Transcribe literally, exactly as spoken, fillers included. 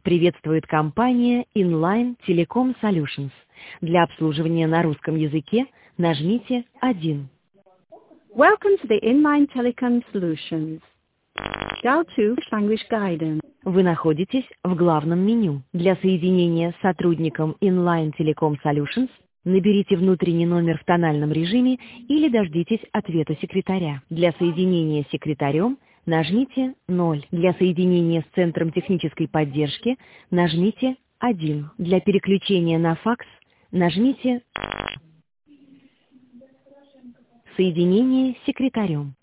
приветствует компания Inline Telecom Solutions. Для обслуживания на русском языке нажмите один. Welcome to the Inline Telecom Solutions. Dial two for language guidance. Вы находитесь в главном меню. Для соединения с сотрудником Inline Telecom Solutions наберите внутренний номер в тональном режиме или дождитесь ответа секретаря. Для соединения с секретарем нажмите ноль. Для соединения с Центром технической поддержки нажмите один. Для переключения на факс нажмите соединение с секретарем.